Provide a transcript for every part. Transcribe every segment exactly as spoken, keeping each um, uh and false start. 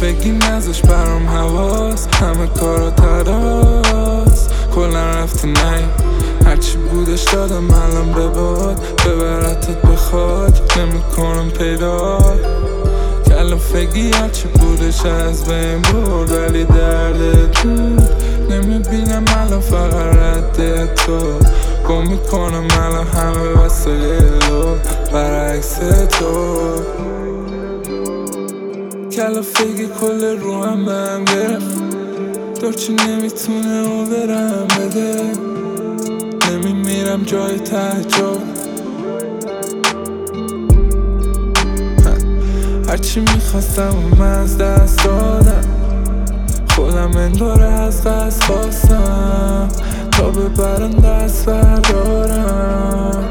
کلافگی نذاش برام حواس، همه کارا تراس، کلن رفتی نی هرچی بودش دادم الان بباد، ببرتت بخواد نمیکنم پیدا. کلافگی هرچی بودش از بین برد، ولی دردت بود نمیبینم الان فقط رد تو. گم میکنم الان همه وسایلو برعکس تو. کلافگی کل رو هم به هم گرفت، دورچی نمیتونه اون برم بده، نمیمیرم جای تعجب. هرچی میخواستم و من از دست دادم، خودم انداره از قصد خواستم تا ببرم دست بردارم.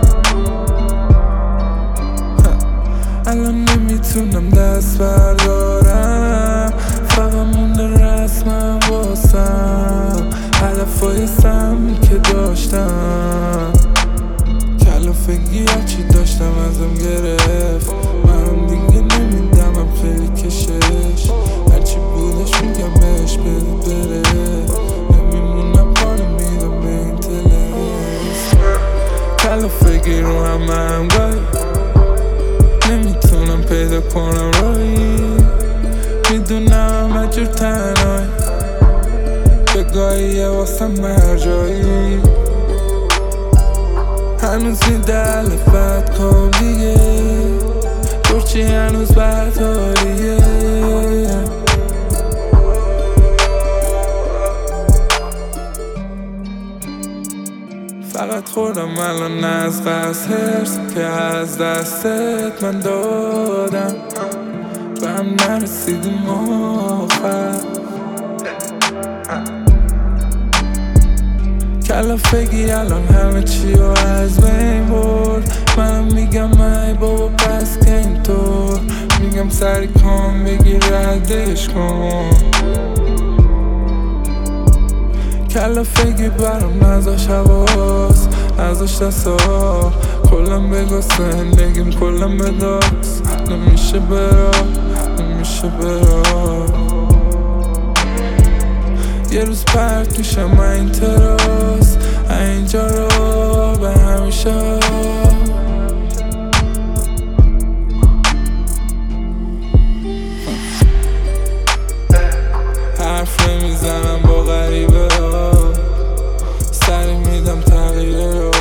الان نمیتونم دست بردارم، فقط مونده رسمم واسم هدفای سمی که داشتم. کلافگی هرچی داشتم ازم گرفت، منم دیگه نمیدمم خیلی کشش، هرچی بودش میگم بهش بده بره، نمیمونم پاره میدم به این تلس. کلافگی رو همه هم گاهی نمیتونم پیدا کنم راهی، میدونم همه جور تنهایی به گاهیه واسم مرجایی. هنوز میده لفت کن دیگه، دورچی هنوز برداریه. فقط خوردم الان از قصد هرس که از دستت من دادم، به هم نرسیدیم آخر. کلافگی الان همه چی رو از بین برد، منم میگم ای بابا پس که اینطور، میگم سری کن بگیر ردش کن. کلافگی برام نذاش حواس، نذاش دستا کلم بگو زندگیم کلم بداست، نمیشه برا نمیشه برا. یه روز پرت میشم این تراس اینجا رو به همیشه. حرف نمیزنم با غریبه ها، سری میدم تغییره رو،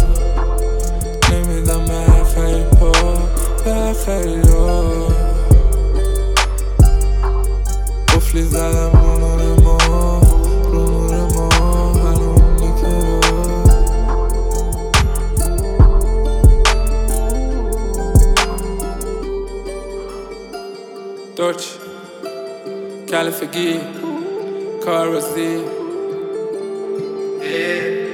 نمیدم به هر خیلی پا به هر خیلی رو. قفلی زدم رو نور ما رو نور ما هنوز نکه رو. دورچی کلافگی کار بازی